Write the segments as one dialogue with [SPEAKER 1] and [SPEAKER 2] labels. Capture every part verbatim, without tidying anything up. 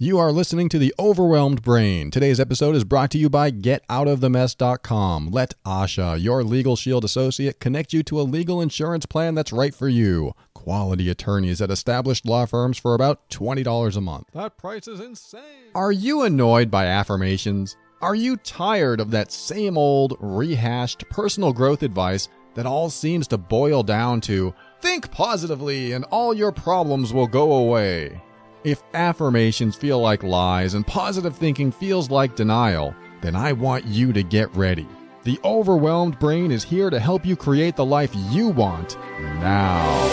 [SPEAKER 1] You are listening to The Overwhelmed Brain. Today's episode is brought to you by get out of the mess dot com. Let Asha, your Legal Shield associate, connect you to a legal insurance plan that's right for you. Quality attorneys at established law firms for about twenty dollars a month. That price is insane. Are you annoyed by affirmations? Are you tired of that same old, rehashed personal growth advice that all seems to boil down to, think positively and all your problems will go away? If affirmations feel like lies and positive thinking feels like denial, then I want you to get ready. The Overwhelmed Brain is here to help you create the life you want now.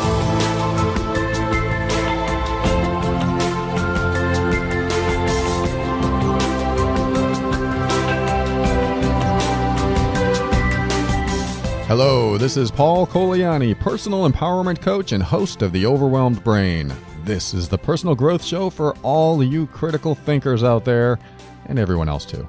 [SPEAKER 1] Hello, this is Paul Coliani, personal empowerment coach and host of The Overwhelmed Brain. This is the personal growth show for all you critical thinkers out there, and everyone else too.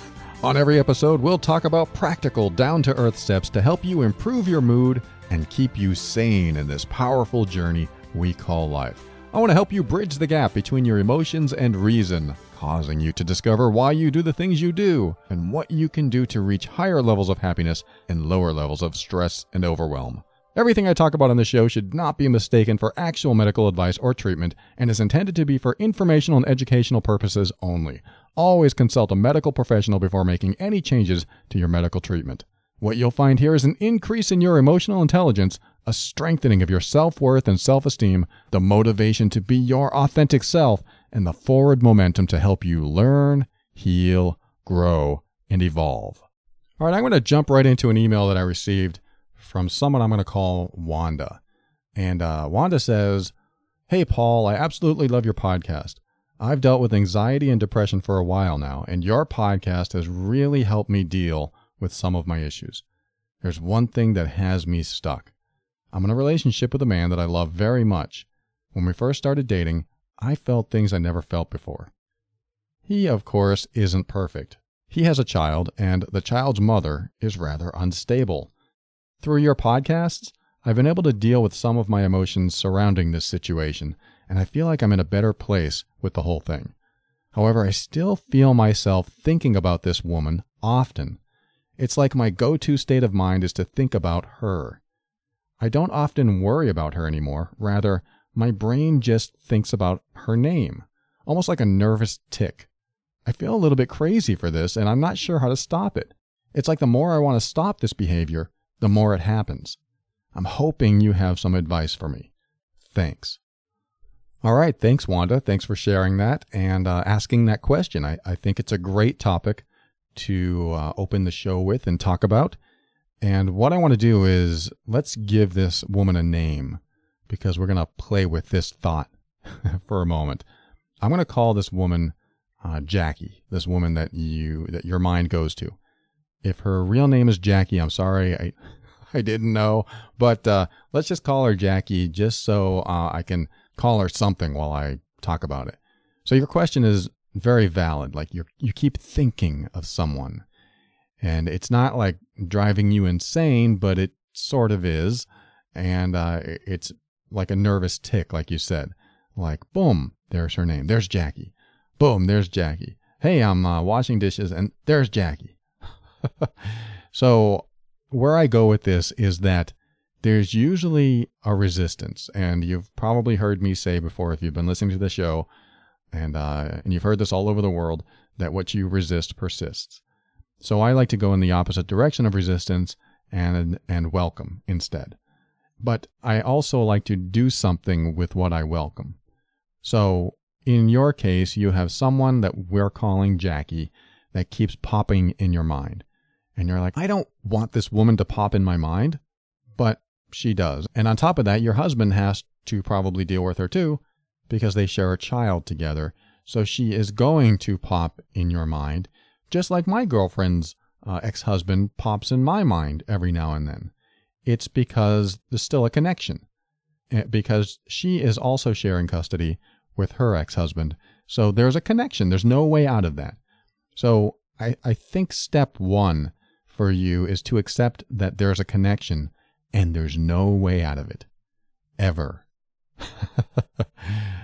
[SPEAKER 1] On every episode, we'll talk about practical, down-to-earth steps to help you improve your mood and keep you sane in this powerful journey we call life. I want to help you bridge the gap between your emotions and reason, causing you to discover why you do the things you do and what you can do to reach higher levels of happiness and lower levels of stress and overwhelm. Everything I talk about on this show should not be mistaken for actual medical advice or treatment and is intended to be for informational and educational purposes only. Always consult a medical professional before making any changes to your medical treatment. What you'll find here is an increase in your emotional intelligence, a strengthening of your self-worth and self-esteem, the motivation to be your authentic self, and the forward momentum to help you learn, heal, grow, and evolve. All right, I'm going to jump right into an email that I received from someone I'm going to call Wanda. And uh, Wanda says, "Hey, Paul, I absolutely love your podcast. I've dealt with anxiety and depression for a while now, and your podcast has really helped me deal with some of my issues. There's one thing that has me stuck. I'm in a relationship with a man that I love very much. When we first started dating, I felt things I never felt before. He, of course, isn't perfect. He has a child, and the child's mother is rather unstable. Through your podcasts, I've been able to deal with some of my emotions surrounding this situation, and I feel like I'm in a better place with the whole thing. However, I still feel myself thinking about this woman often. It's like my go-to state of mind is to think about her. I don't often worry about her anymore. Rather, my brain just thinks about her name, almost like a nervous tick. I feel a little bit crazy for this, and I'm not sure how to stop it. It's like the more I want to stop this behavior, the more it happens. I'm hoping you have some advice for me. Thanks." All right. Thanks, Wanda. Thanks for sharing that and uh, asking that question. I, I think it's a great topic to uh, open the show with and talk about. And what I want to do is let's give this woman a name because we're going to play with this thought for a moment. I'm going to call this woman uh, Jackie, this woman that you that your mind goes to. If her real name is Jackie, I'm sorry, I I didn't know, but uh, let's just call her Jackie just so uh, I can call her something while I talk about it. So your question is very valid. Like you you keep thinking of someone, and it's not like driving you insane, but it sort of is, and uh, it's like a nervous tick, like you said. Like, boom, there's her name. There's Jackie. Boom, there's Jackie. Hey, I'm uh, washing dishes, and there's Jackie. So where I go with this is that there's usually a resistance, and you've probably heard me say before if you've been listening to the show, and uh, and you've heard this all over the world, that what you resist persists. So I like to go in the opposite direction of resistance and and welcome instead. But I also like to do something with what I welcome. So in your case, you have someone that we're calling Jackie that keeps popping in your mind. And you're like, I don't want this woman to pop in my mind, but she does. And on top of that, your husband has to probably deal with her too, because they share a child together. So she is going to pop in your mind, just like my girlfriend's uh, ex-husband pops in my mind every now and then. It's because there's still a connection, because she is also sharing custody with her ex-husband. So there's a connection. There's no way out of that. So I, I think step one for you is to accept that there's a connection and there's no way out of it. Ever.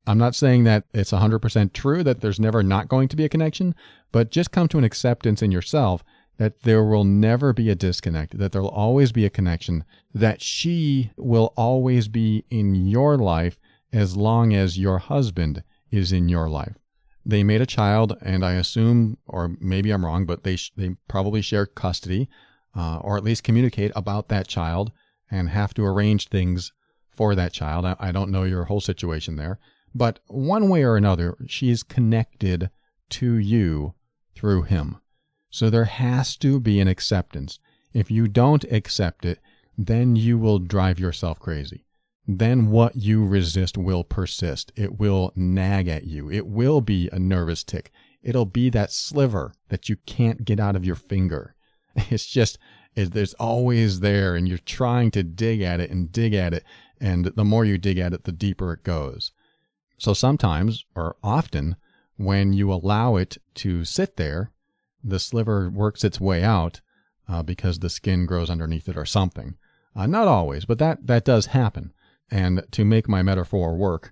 [SPEAKER 1] I'm not saying that it's one hundred percent true that there's never not going to be a connection, but just come to an acceptance in yourself that there will never be a disconnect, that there will always be a connection, that she will always be in your life as long as your husband is in your life. They made a child, and I assume, or maybe I'm wrong, but they sh- they probably share custody, uh, or at least communicate about that child and have to arrange things for that child. I, I don't know your whole situation there, but one way or another, she's connected to you through him. So there has to be an acceptance. If you don't accept it, then you will drive yourself crazy. Then what you resist will persist. It will nag at you. It will be a nervous tick. It'll be that sliver that you can't get out of your finger. It's just, it, it's always there, and you're trying to dig at it and dig at it. And the more you dig at it, the deeper it goes. So sometimes, or often, when you allow it to sit there, the sliver works its way out uh, because the skin grows underneath it or something. Uh, not always, but that, that does happen. And to make my metaphor work,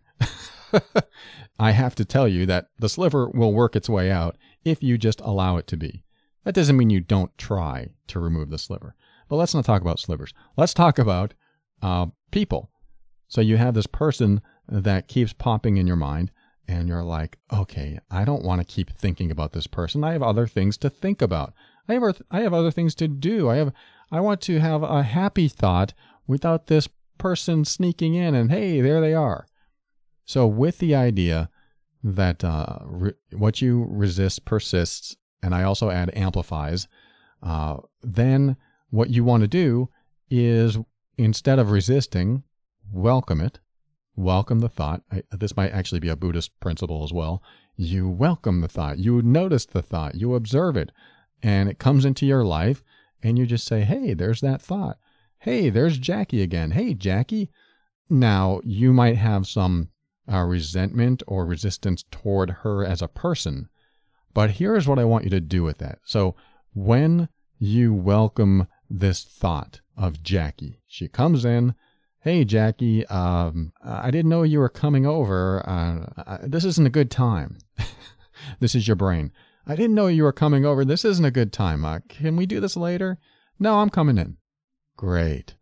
[SPEAKER 1] I have to tell you that the sliver will work its way out if you just allow it to be. That doesn't mean you don't try to remove the sliver. But let's not talk about slivers. Let's talk about uh, people. So you have this person that keeps popping in your mind, and you're like, okay, I don't want to keep thinking about this person. I have other things to think about. I have I have other things to do. I have I want to have a happy thought without this person sneaking in and, hey, there they are. So with the idea that uh, re- what you resist persists, and I also add amplifies, uh, then what you want to do is, instead of resisting, welcome it. Welcome the thought. I, this might actually be a Buddhist principle as well. You welcome the thought. You notice the thought. You observe it. And it comes into your life, and you just say, hey, there's that thought. Hey, there's Jackie again. Hey, Jackie. Now, you might have some uh, resentment or resistance toward her as a person, but here's what I want you to do with that. So when you welcome this thought of Jackie, she comes in, hey, Jackie, um, I didn't know you were coming over. Uh, uh, this isn't a good time. This is your brain. I didn't know you were coming over. This isn't a good time. Uh, can we do this later? No, I'm coming in. Great.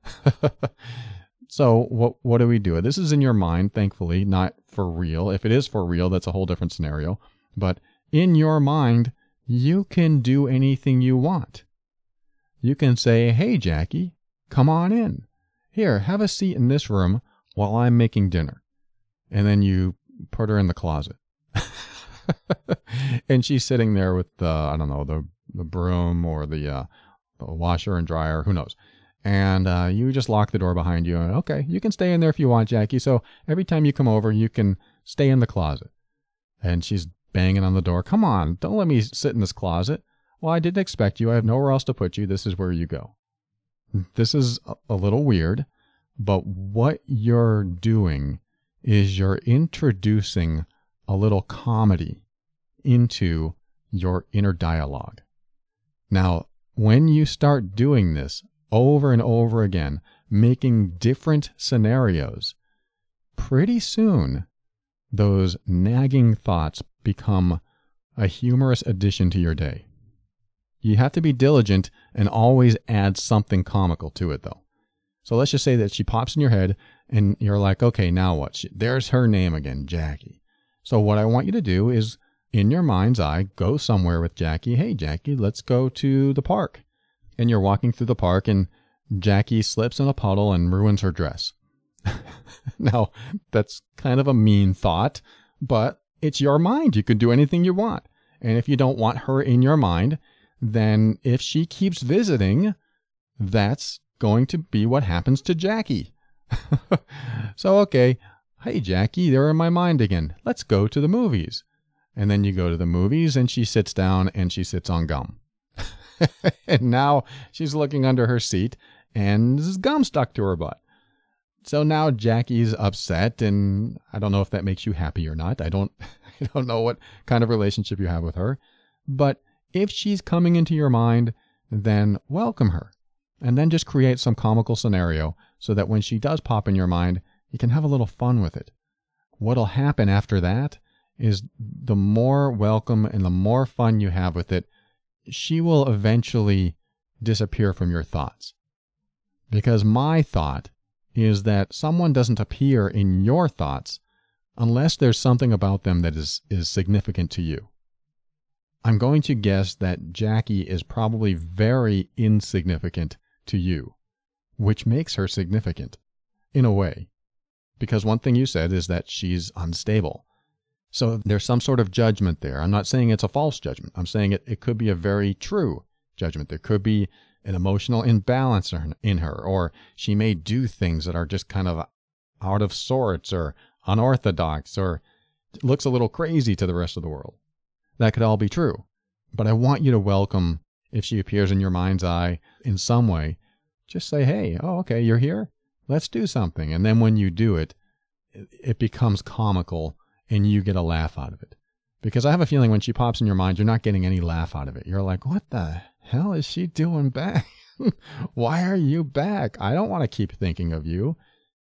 [SPEAKER 1] So what what do we do? This is in your mind, thankfully, not for real. If it is for real, that's a whole different scenario. But in your mind, you can do anything you want. You can say, hey, Jackie, come on in. Here, have a seat in this room while I'm making dinner. And then you put her in the closet. And she's sitting there with the, I don't know, the, the broom or the, uh, the washer and dryer, who knows. And uh, you just lock the door behind you. And, okay, you can stay in there if you want, Jackie. So every time you come over, you can stay in the closet. And she's banging on the door. Come on, don't let me sit in this closet. Well, I didn't expect you. I have nowhere else to put you. This is where you go. This is a little weird, but what you're doing is you're introducing a little comedy into your inner dialogue. Now, when you start doing this over and over again, making different scenarios, pretty soon those nagging thoughts become a humorous addition to your day. You have to be diligent and always add something comical to it, though. So let's just say that she pops in your head and you're like, okay, now what? She, there's her name again, Jackie. So what I want you to do is, in your mind's eye, go somewhere with Jackie. Hey, Jackie, let's go to the park. And you're walking through the park and Jackie slips in a puddle and ruins her dress. Now, that's kind of a mean thought, but it's your mind. You can do anything you want. And if you don't want her in your mind, then if she keeps visiting, that's going to be what happens to Jackie. So, okay, hey, Jackie, they're in my mind again. Let's go to the movies. And then you go to the movies and she sits down and she sits on gum. And now she's looking under her seat and there's gum stuck to her butt. So now Jackie's upset, and I don't know if that makes you happy or not. I don't, I don't know what kind of relationship you have with her. But if she's coming into your mind, then welcome her. And then just create some comical scenario so that when she does pop in your mind, you can have a little fun with it. what'll happen after that is the more welcome and the more fun you have with it, she will eventually disappear from your thoughts. Because my thought is that someone doesn't appear in your thoughts unless there's something about them that is, is significant to you. I'm going to guess that Jackie is probably very insignificant to you, which makes her significant, in a way. Because one thing you said is that she's unstable. So there's some sort of judgment there. I'm not saying it's a false judgment. I'm saying it, it could be a very true judgment. There could be an emotional imbalance in her, or she may do things that are just kind of out of sorts or unorthodox or looks a little crazy to the rest of the world. That could all be true. But I want you to welcome, if she appears in your mind's eye in some way, just say, hey, oh, okay, you're here? Let's do something. And then when you do it, it becomes comical and you get a laugh out of it. Because I have a feeling when she pops in your mind, you're not getting any laugh out of it. You're like, what the hell is she doing back? Why are you back? I don't want to keep thinking of you.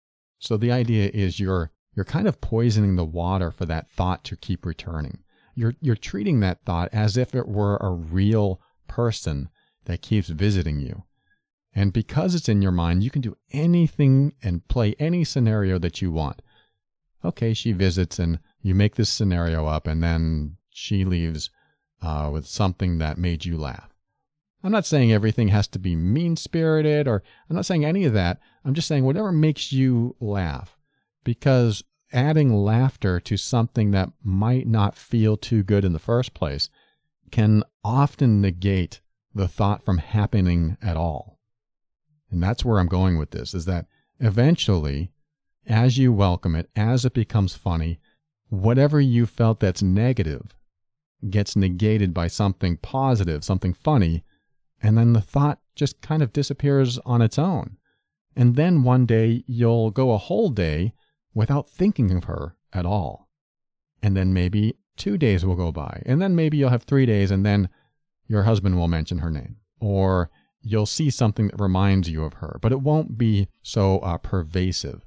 [SPEAKER 1] So the idea is you're you're kind of poisoning the water for that thought to keep returning. You're you're treating that thought as if it were a real person that keeps visiting you. And because it's in your mind, you can do anything and play any scenario that you want. Okay, she visits and you make this scenario up, and then she leaves uh, with something that made you laugh. I'm not saying everything has to be mean-spirited, or I'm not saying any of that. I'm just saying whatever makes you laugh. Because adding laughter to something that might not feel too good in the first place can often negate the thought from happening at all. And that's where I'm going with this, is that eventually, as you welcome it, as it becomes funny, whatever you felt that's negative gets negated by something positive, something funny, and then the thought just kind of disappears on its own. And then one day you'll go a whole day without thinking of her at all. And then maybe two days will go by, and then maybe you'll have three days, and then your husband will mention her name, or you'll see something that reminds you of her, but it won't be so uh, pervasive.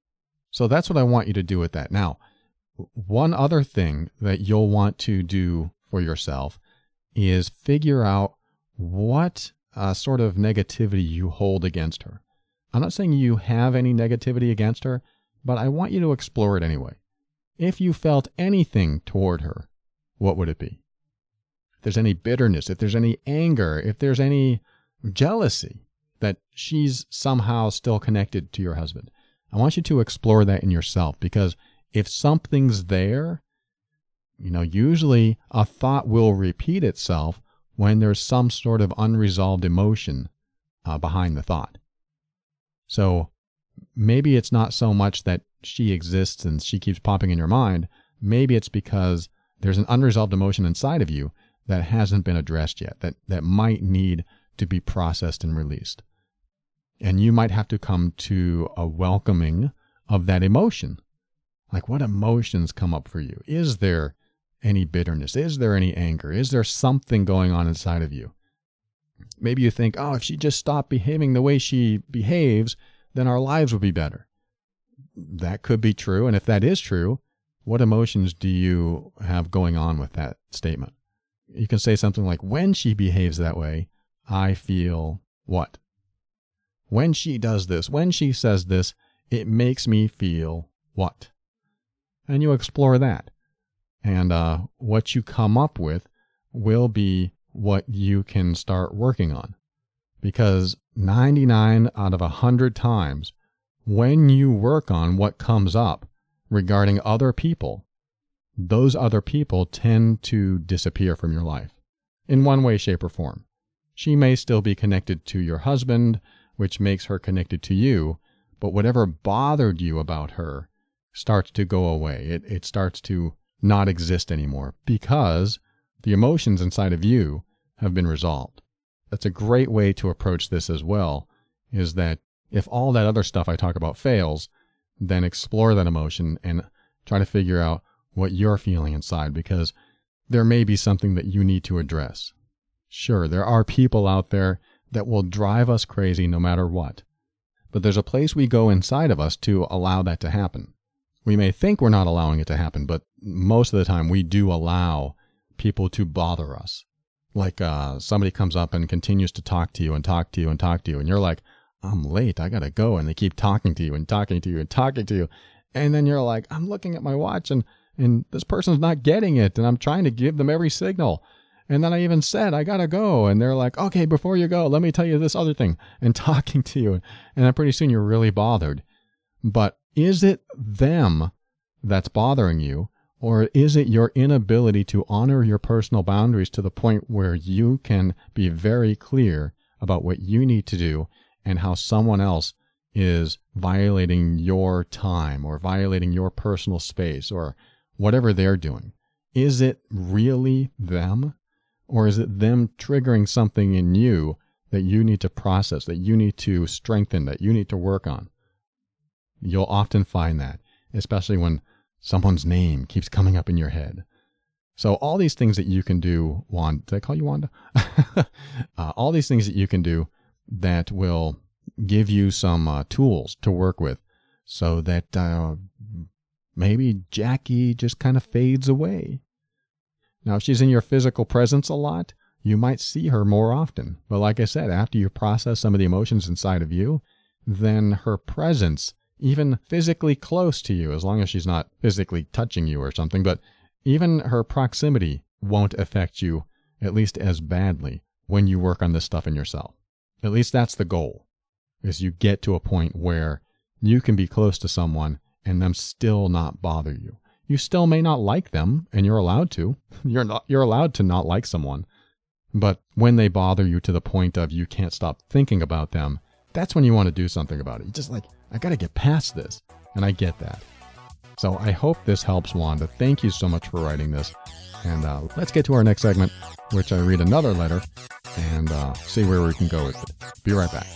[SPEAKER 1] So that's what I want you to do with that. Now, one other thing that you'll want to do for yourself is figure out what uh, sort of negativity you hold against her. I'm not saying you have any negativity against her, but I want you to explore it anyway. If you felt anything toward her, what would it be? If there's any bitterness, if there's any anger, if there's any jealousy that she's somehow still connected to your husband, I want you to explore that in yourself, because if something's there, you know, usually a thought will repeat itself when there's some sort of unresolved emotion uh, behind the thought. So maybe it's not so much that she exists and she keeps popping in your mind. Maybe it's because there's an unresolved emotion inside of you that hasn't been addressed yet, that, that might need to be processed and released. And you might have to come to a welcoming of that emotion. Like, what emotions come up for you? Is there any bitterness? Is there any anger? Is there something going on inside of you? Maybe you think, oh, if she just stopped behaving the way she behaves, then our lives would be better. That could be true. And if that is true, what emotions do you have going on with that statement? You can say something like, when she behaves that way, I feel what? When she does this, when she says this, it makes me feel what? And you explore that. And uh, what you come up with will be what you can start working on. Because ninety-nine out of one hundred times, when you work on what comes up regarding other people, those other people tend to disappear from your life in one way, shape, or form. She may still be connected to your husband, which makes her connected to you, but whatever bothered you about her starts to go away. It, it starts to not exist anymore because the emotions inside of you have been resolved. That's a great way to approach this as well, is that if all that other stuff I talk about fails, then explore that emotion and try to figure out what you're feeling inside, because there may be something that you need to address. Sure, there are people out there that will drive us crazy no matter what, but there's a place we go inside of us to allow that to happen. We may think we're not allowing it to happen, but most of the time we do allow people to bother us. Like uh, somebody comes up and continues to talk to you and talk to you and talk to you, and you're like, I'm late, I gotta go. And they keep talking to you and talking to you and talking to you. And then you're like, I'm looking at my watch and, and this person's not getting it. And I'm trying to give them every signal. And then I even said, I gotta go. And they're like, okay, before you go, let me tell you this other thing. And talking to you. And then pretty soon you're really bothered. But is it them that's bothering you? Or is it your inability to honor your personal boundaries to the point where you can be very clear about what you need to do and how someone else is violating your time or violating your personal space or whatever they're doing? Is it really them? Or is it them triggering something in you that you need to process, that you need to strengthen, that you need to work on? You'll often find that, especially when someone's name keeps coming up in your head. So all these things that you can do, Wanda, did I call you Wanda? uh, all these things that you can do that will give you some uh, tools to work with so that uh, maybe Jackie just kind of fades away. Now, if she's in your physical presence a lot, you might see her more often. But like I said, after you process some of the emotions inside of you, then her presence, even physically close to you, as long as she's not physically touching you or something, but even her proximity won't affect you at least as badly when you work on this stuff in yourself. At least that's the goal, is you get to a point where you can be close to someone and them still not bother you. You still may not like them, and you're allowed to. You're not, you're allowed to not like someone. But when they bother you to the point of you can't stop thinking about them, that's when you want to do something about it. You're just like, I got to get past this. And I get that. So I hope this helps, Wanda. Thank you so much for writing this. And uh, let's get to our next segment, which I read another letter and uh, see where we can go with it. Be right back.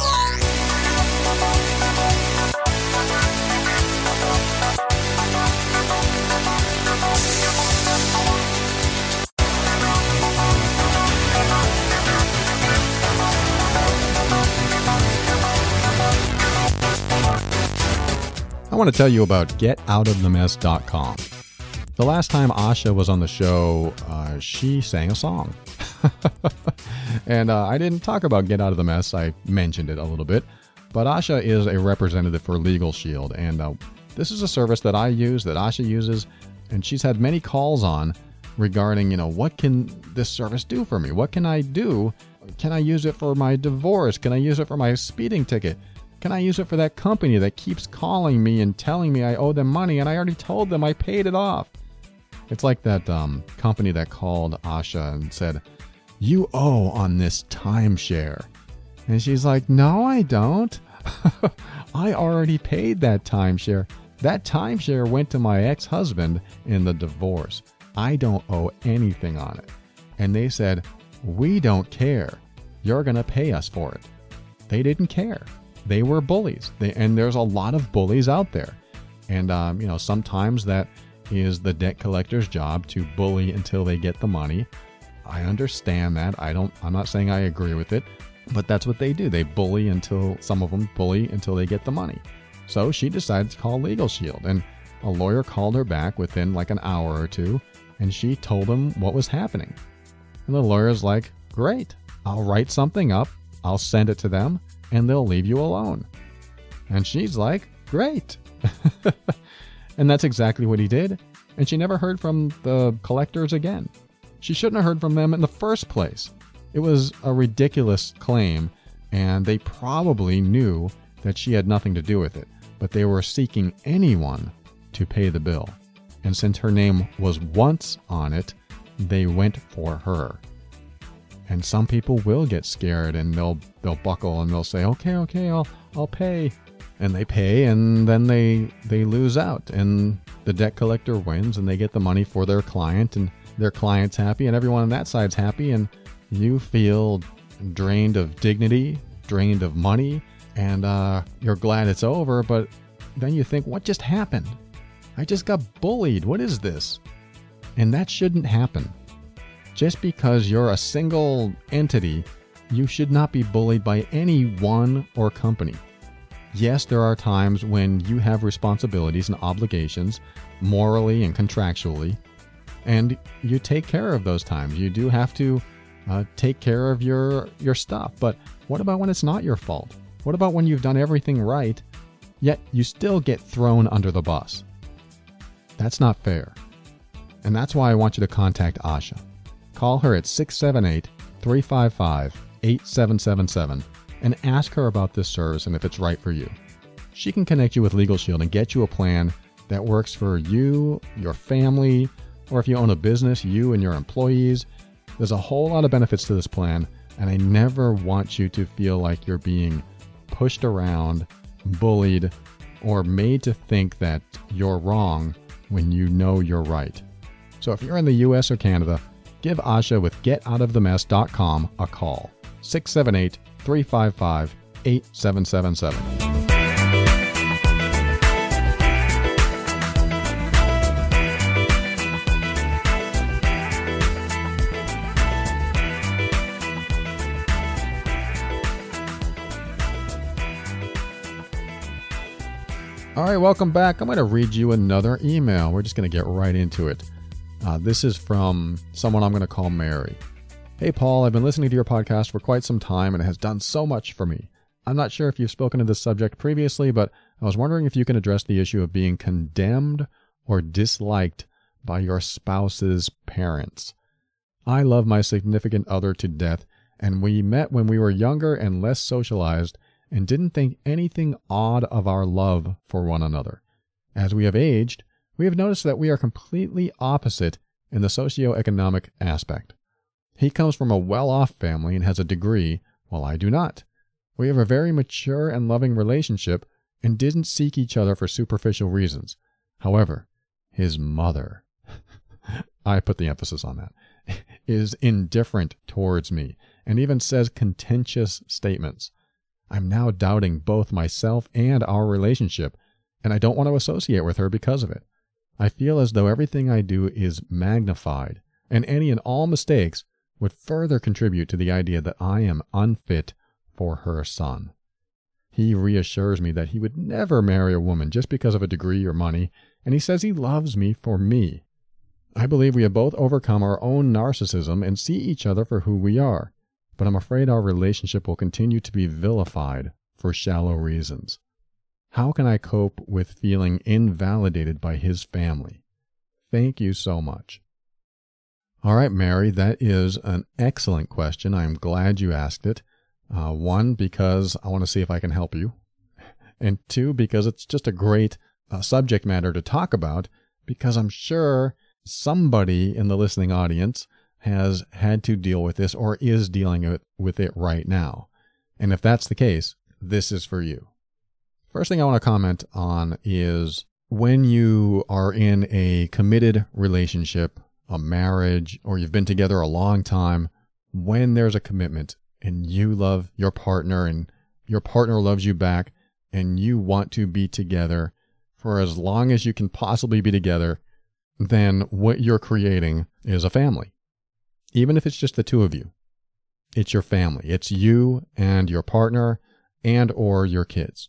[SPEAKER 1] I want to tell you about get out of the mess dot com. The last time Asha was on the show, uh, she sang a song. and uh, I didn't talk about Get Out of the Mess. I mentioned it a little bit. But Asha is a representative for Legal Shield. And uh, this is a service that I use, that Asha uses. And she's had many calls on regarding, you know, what can this service do for me? What can I do? Can I use it for my divorce? Can I use it for my speeding ticket? Can I use it for that company that keeps calling me and telling me I owe them money and I already told them I paid it off? It's like that um, company that called Asha and said, you owe on this timeshare. And she's like, no, I don't. I already paid that timeshare. That timeshare went to my ex-husband in the divorce. I don't owe anything on it. And they said, we don't care. You're going to pay us for it. They didn't care. They were bullies. They, and there's a lot of bullies out there. And, um, you know, sometimes that is the debt collector's job to bully until they get the money. I understand that. I don't, I'm not saying I agree with it, but that's what they do. They bully until, some of them bully until they get the money. So she decided to call Legal Shield, and a lawyer called her back within like an hour or two, and she told him what was happening. And the lawyer's like, great, I'll write something up, I'll send it to them, and they'll leave you alone. And she's like, great. And that's exactly what he did. And she never heard from the collectors again. She shouldn't have heard from them in the first place. It was a ridiculous claim, and they probably knew that she had nothing to do with it, but they were seeking anyone to pay the bill. And since her name was once on it, they went for her. And some people will get scared and they'll they'll buckle and they'll say, okay, okay, I'll I'll pay. And they pay, and then they they lose out, and the debt collector wins, and they get the money for their client, and their client's happy, and everyone on that side's happy, and you feel drained of dignity, drained of money, and uh, you're glad it's over, but then you think, what just happened? I just got bullied. What is this? And that shouldn't happen. Just because you're a single entity, you should not be bullied by any one or company. Yes, there are times when you have responsibilities and obligations, morally and contractually, and you take care of those times. You do have to uh, take care of your, your stuff. But what about when it's not your fault? What about when you've done everything right, yet you still get thrown under the bus? That's not fair. And that's why I want you to contact Asha. Call her at six seven eight, three five five, eight seven seven seven and ask her about this service and if it's right for you. She can connect you with Legal Shield and get you a plan that works for you, your family, or if you own a business, you and your employees. There's a whole lot of benefits to this plan, and I never want you to feel like you're being pushed around, bullied, or made to think that you're wrong when you know you're right. So if you're in the U S or Canada, give Asha with get out of the mess dot com a call. six seven eight, three five five, eight seven seven seven. All right, welcome back. I'm going to read you another email. We're just going to get right into it. Uh, this is from someone I'm going to call Mary. Hey, Paul, I've been listening to your podcast for quite some time and it has done so much for me. I'm not sure if you've spoken to this subject previously, but I was wondering if you can address the issue of being condemned or disliked by your spouse's parents. I love my significant other to death, and we met when we were younger and less socialized and didn't think anything odd of our love for one another. As we have aged, we have noticed that we are completely opposite in the socioeconomic aspect. He comes from a well-off family and has a degree, while I do not. We have a very mature and loving relationship and didn't seek each other for superficial reasons. However, his mother, I put the emphasis on that, is indifferent towards me and even says contentious statements. I'm now doubting both myself and our relationship, and I don't want to associate with her because of it. I feel as though everything I do is magnified, and any and all mistakes would further contribute to the idea that I am unfit for her son. He reassures me that he would never marry a woman just because of a degree or money, and he says he loves me for me. I believe we have both overcome our own narcissism and see each other for who we are, but I'm afraid our relationship will continue to be vilified for shallow reasons. How can I cope with feeling invalidated by his family? Thank you so much. All right, Mary, that is an excellent question. I'm glad you asked it. Uh, one, because I want to see if I can help you. And two, because it's just a great uh, subject matter to talk about, because I'm sure somebody in the listening audience has had to deal with this or is dealing with it right now. And if that's the case, this is for you. First thing I want to comment on is when you are in a committed relationship, a marriage, or you've been together a long time, when there's a commitment and you love your partner and your partner loves you back and you want to be together for as long as you can possibly be together, then what you're creating is a family. Even if it's just the two of you, it's your family. It's you and your partner and or your kids.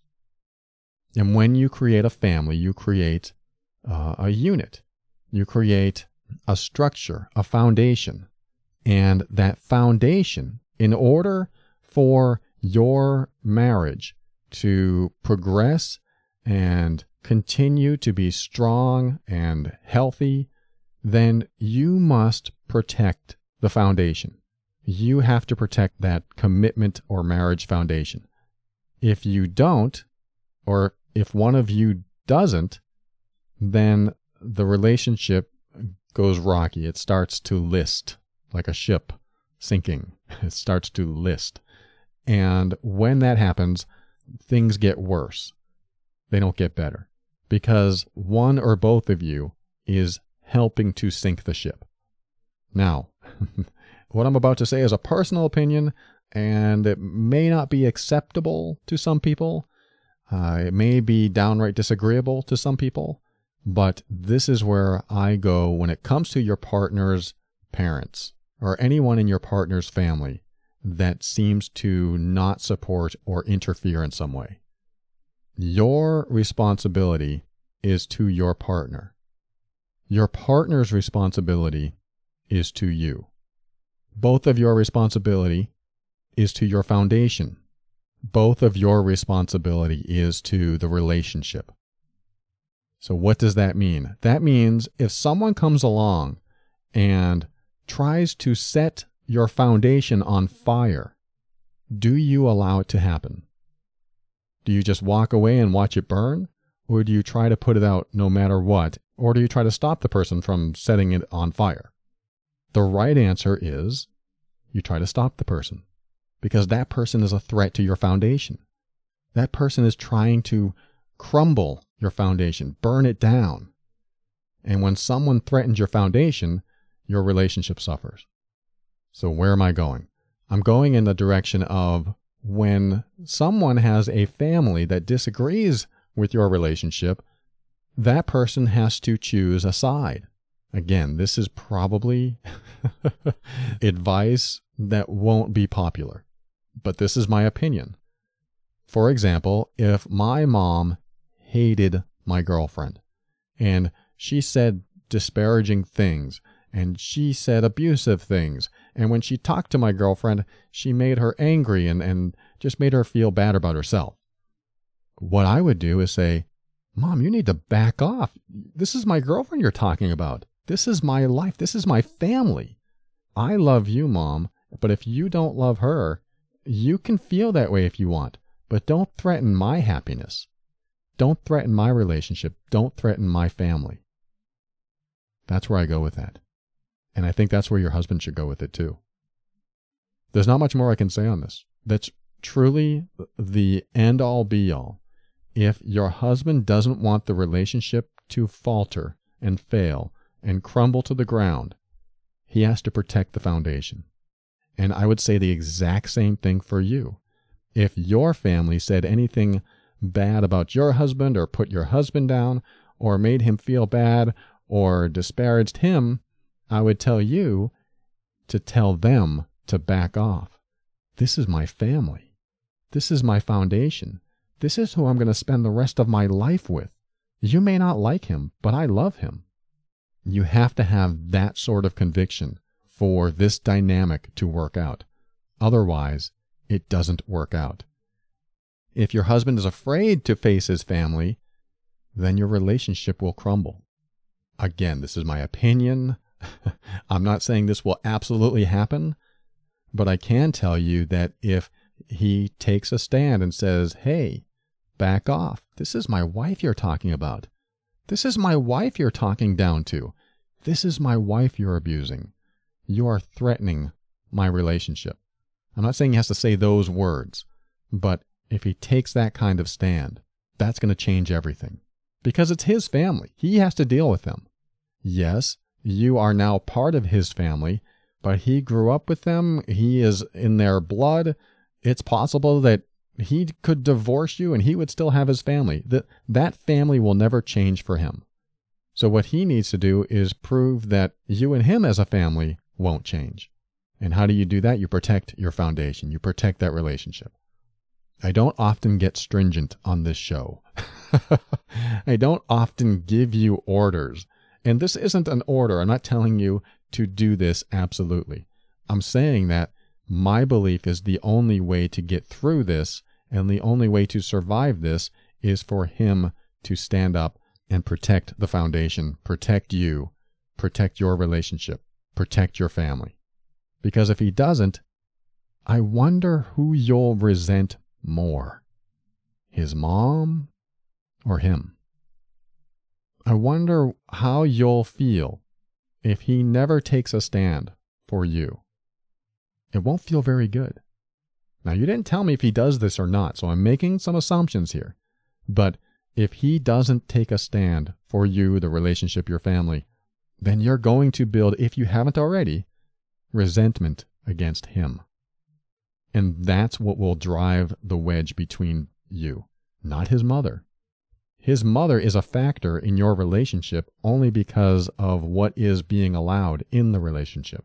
[SPEAKER 1] And when you create a family, you create uh, a unit. You create a structure, a foundation. And that foundation, in order for your marriage to progress and continue to be strong and healthy, then you must protect the foundation. You have to protect that commitment or marriage foundation. If you don't, or if one of you doesn't, then the relationship goes rocky. It starts to list like a ship sinking. It starts to list. And when that happens, things get worse. They don't get better because one or both of you is helping to sink the ship. Now, what I'm about to say is a personal opinion, and it may not be acceptable to some people. Uh, it may be downright disagreeable to some people, but this is where I go when it comes to your partner's parents or anyone in your partner's family that seems to not support or interfere in some way. Your responsibility is to your partner. Your partner's responsibility is to you. Both of your responsibility is to your foundation. Both of your responsibility is to the relationship. So what does that mean? That means if someone comes along and tries to set your foundation on fire, do you allow it to happen? Do you just walk away and watch it burn? Or do you try to put it out no matter what? Or do you try to stop the person from setting it on fire? The right answer is you try to stop the person, because that person is a threat to your foundation. That person is trying to crumble your foundation, burn it down. And when someone threatens your foundation, your relationship suffers. So where am I going? I'm going in the direction of when someone has a family that disagrees with your relationship, that person has to choose a side. Again, this is probably advice that won't be popular, but this is my opinion. For example, if my mom hated my girlfriend and she said disparaging things and she said abusive things, and when she talked to my girlfriend, she made her angry and, and just made her feel bad about herself. What I would do is say, Mom, you need to back off. This is my girlfriend you're talking about. This is my life. This is my family. I love you, Mom, but if you don't love her, you can feel that way if you want, but don't threaten my happiness. Don't threaten my relationship. Don't threaten my family. That's where I go with that. And I think that's where your husband should go with it too. There's not much more I can say on this. That's truly the end-all be-all. If your husband doesn't want the relationship to falter and fail and crumble to the ground, he has to protect the foundation. And I would say the exact same thing for you. If your family said anything bad about your husband or put your husband down or made him feel bad or disparaged him, I would tell you to tell them to back off. This is my family. This is my foundation. This is who I'm going to spend the rest of my life with. You may not like him, but I love him. You have to have that sort of conviction for this dynamic to work out. Otherwise, it doesn't work out. If your husband is afraid to face his family, then your relationship will crumble. Again, this is my opinion. I'm not saying this will absolutely happen, but I can tell you that if he takes a stand and says, hey, back off. This is my wife you're talking about. This is my wife you're talking down to. This is my wife you're abusing. You are threatening my relationship. I'm not saying he has to say those words, but if he takes that kind of stand, that's going to change everything. Because it's his family. He has to deal with them. Yes, you are now part of his family, but he grew up with them. He is in their blood. It's possible that he could divorce you and he would still have his family. That, that family will never change for him. So what he needs to do is prove that you and him as a family won't change. And how do you do that? You protect your foundation. You protect that relationship. I don't often get stringent on this show. I don't often give you orders. And this isn't an order. I'm not telling you to do this absolutely. I'm saying that my belief is the only way to get through this and the only way to survive this is for him to stand up and protect the foundation, protect you, protect your relationship, protect your family. Because if he doesn't, I wonder who you'll resent more, his mom or him. I wonder how you'll feel if he never takes a stand for you. It won't feel very good. Now, you didn't tell me if he does this or not, so I'm making some assumptions here. But if he doesn't take a stand for you, the relationship, your family, then you're going to build, if you haven't already, resentment against him. And that's what will drive the wedge between you, not his mother. His mother is a factor in your relationship only because of what is being allowed in the relationship.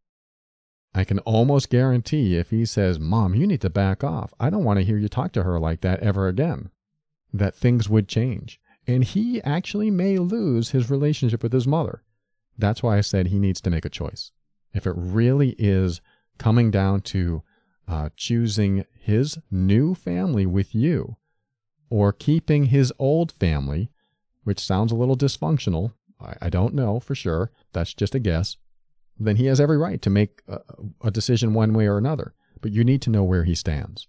[SPEAKER 1] I can almost guarantee if he says, Mom, you need to back off. I don't want to hear you talk to her like that ever again. that things would change. And he actually may lose his relationship with his mother. That's why I said he needs to make a choice. If it really is coming down to uh, choosing his new family with you or keeping his old family, which sounds a little dysfunctional, I, I don't know for sure, that's just a guess, then he has every right to make a, a decision one way or another. But you need to know where he stands.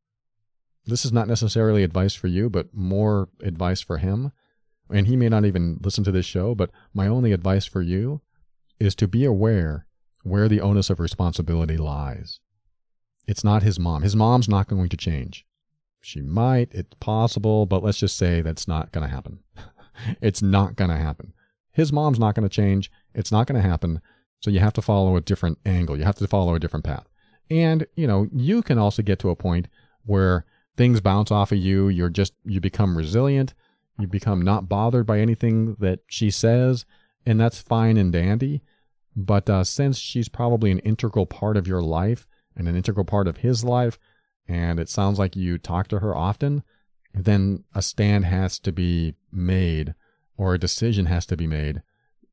[SPEAKER 1] This is not necessarily advice for you, but more advice for him. And he may not even listen to this show, but my only advice for you is to be aware where the onus of responsibility lies. It's not his mom. His mom's not going to change. She might, it's possible, but let's just say that's not going to happen. It's not going to happen. His mom's not going to change. It's not going to happen. So you have to follow a different angle. You have to follow a different path. And, you know, you can also get to a point where things bounce off of you. You're just, you become resilient. You become not bothered by anything that she says. And that's fine and dandy. But uh, since she's probably an integral part of your life and an integral part of his life, and it sounds like you talk to her often, then a stand has to be made or a decision has to be made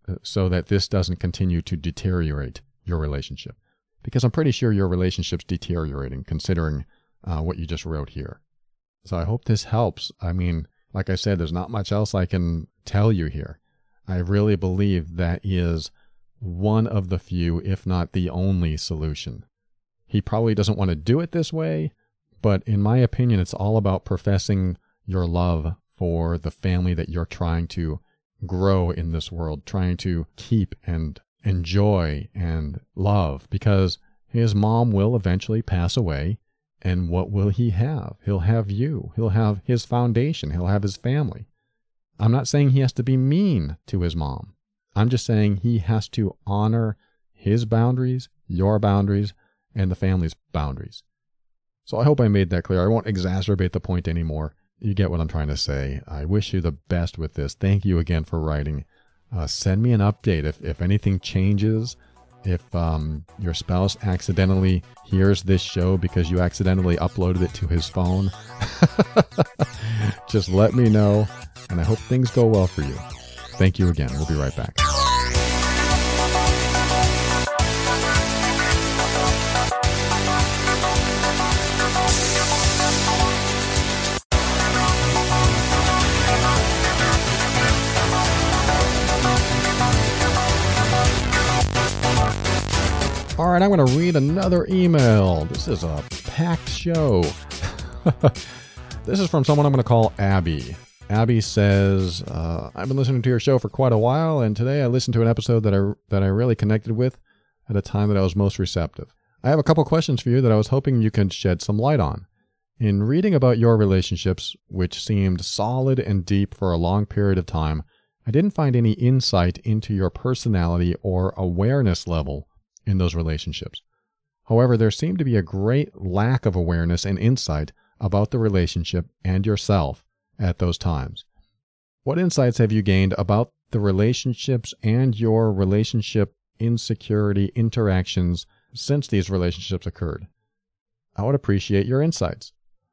[SPEAKER 1] so that this doesn't continue to deteriorate your relationship. Because I'm pretty sure your relationship's deteriorating considering uh, what you just wrote here. So I hope this helps. I mean, like I said, there's not much else I can tell you here. I really believe that is one of the few, if not the only solution. He probably doesn't want to do it this way, but in my opinion, it's all about professing your love for the family that you're trying to grow in this world, trying to keep and enjoy and love, because his mom will eventually pass away. And what will he have? He'll have you. He'll have his foundation. He'll have his family. I'm not saying he has to be mean to his mom. I'm just saying he has to honor his boundaries, your boundaries, and the family's boundaries. So I hope I made that clear. I won't exacerbate the point anymore. You get what I'm trying to say. I wish you the best with this. Thank you again for writing. Uh, send me an update if, if anything changes. If um, your spouse accidentally hears this show because you accidentally uploaded it to his phone, just let me know, and I hope things go well for you. Thank you again. We'll be right back. All right, I'm going to read another email. This is a packed show. This is from someone I'm going to call Abby. Abby says, uh, I've been listening to your show for quite a while, and today I listened to an episode that I, that I really connected with at a time that I was most receptive. I have a couple questions for you that I was hoping you could shed some light on. In reading about your relationships, which seemed solid and deep for a long period of time, I didn't find any insight into your personality or awareness level in those relationships. However, there seemed to be a great lack of awareness and insight about the relationship and yourself at those times. What insights have you gained about the relationships and your relationship insecurity interactions since these relationships occurred? I would appreciate your insights.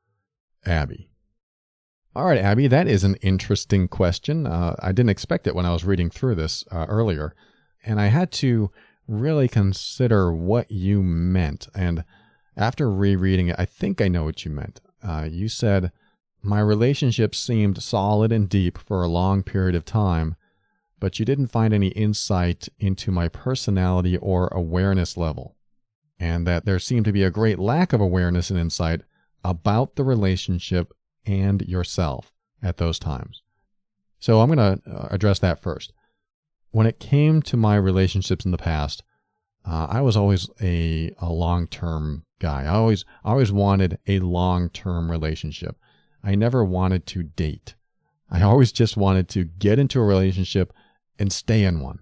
[SPEAKER 1] Abby. All right, Abby, that is an interesting question. Uh, I didn't expect it when I was reading through this uh, earlier, and I had to really consider what you meant. And after rereading it, I think I know what you meant. Uh, you said, my relationship seemed solid and deep for a long period of time, but you didn't find any insight into my personality or awareness level, and that there seemed to be a great lack of awareness and insight about the relationship and yourself at those times. So I'm going to address that first. When it came to my relationships in the past, uh, I was always a, a long-term guy. I always, I always wanted a long-term relationship. I never wanted to date. I always just wanted to get into a relationship and stay in one.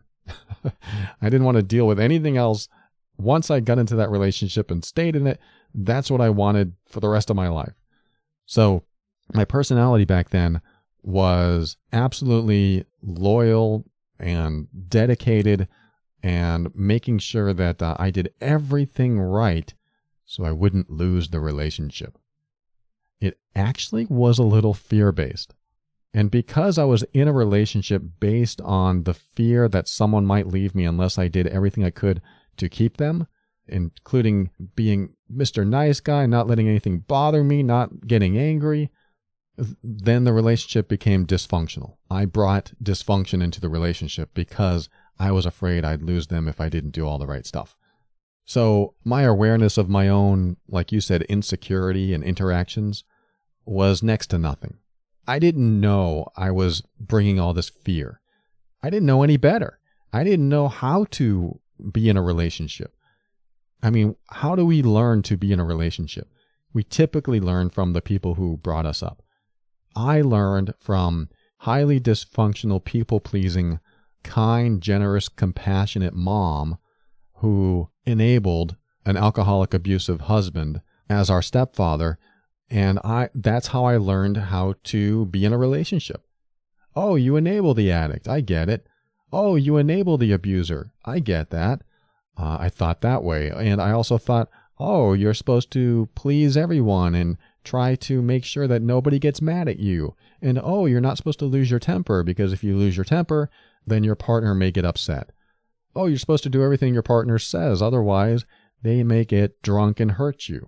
[SPEAKER 1] I didn't want to deal with anything else. Once I got into that relationship and stayed in it, that's what I wanted for the rest of my life. So my personality back then was absolutely loyal and dedicated and making sure that uh, I did everything right so I wouldn't lose the relationship. it actually was a little fear-based. And because I was in a relationship based on the fear that someone might leave me unless I did everything I could to keep them, including being Mister Nice Guy, not letting anything bother me, not getting angry, then the relationship became dysfunctional. I brought dysfunction into the relationship because I was afraid I'd lose them if I didn't do all the right stuff. So my awareness of my own, like you said, insecurity and interactions was next to nothing. I didn't know I was bringing all this fear. I didn't know any better. I didn't know how to be in a relationship. I mean, how do we learn to be in a relationship? We typically learn from the people who brought us up. I learned from highly dysfunctional, people-pleasing, kind, generous, compassionate mom who enabled an alcoholic, abusive husband as our stepfather. And I that's how I learned how to be in a relationship. Oh, you enable the addict. I get it. Oh, you enable the abuser. I get that. Uh, I thought that way. And I also thought, oh, you're supposed to please everyone and try to make sure that nobody gets mad at you. And oh, you're not supposed to lose your temper because if you lose your temper, then your partner may get upset. Oh, you're supposed to do everything your partner says. Otherwise, they may get drunk and hurt you.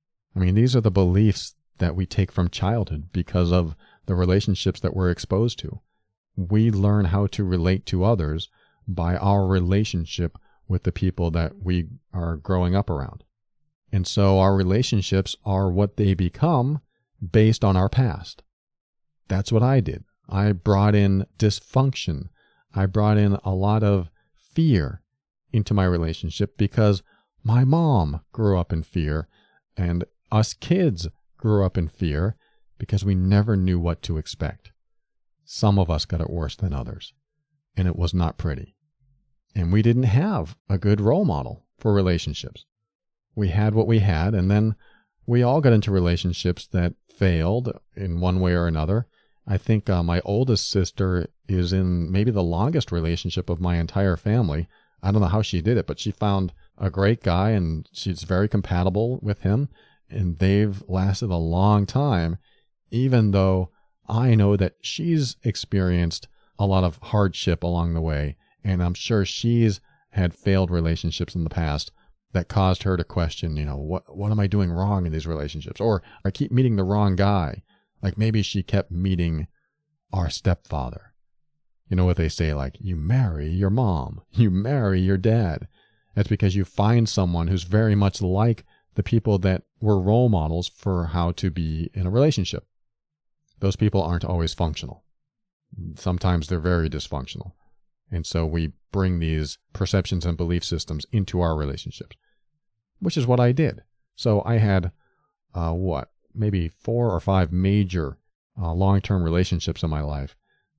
[SPEAKER 1] I mean, these are the beliefs that we take from childhood because of the relationships that we're exposed to. We learn how to relate to others by our relationship with the people that we are growing up around. And so our relationships are what they become based on our past. That's what I did. I brought in dysfunction. I brought in a lot of fear into my relationship because my mom grew up in fear and us kids grew up in fear because we never knew what to expect. Some of us got it worse than others, and it was not pretty. And we didn't have a good role model for relationships. We had what we had, and then we all got into relationships that failed in one way or another. I think uh, my oldest sister is in maybe the longest relationship of my entire family. I don't know how she did it, but she found a great guy, and she's very compatible with him. And they've lasted a long time, even though I know that she's experienced a lot of hardship along the way. And I'm sure she's had failed relationships in the past that caused her to question, you know, what, what am I doing wrong in these relationships? Or I keep meeting the wrong guy. Like maybe she kept meeting our stepfather. You know what they say, like, you marry your mom, you marry your dad. That's because you find someone who's very much like the people that were role models for how to be in a relationship. Those people aren't always functional. Sometimes they're very dysfunctional. And so we bring these perceptions and belief systems into our relationships, which is what I did. So I had, uh, what, maybe four or five major uh, long-term relationships in my life.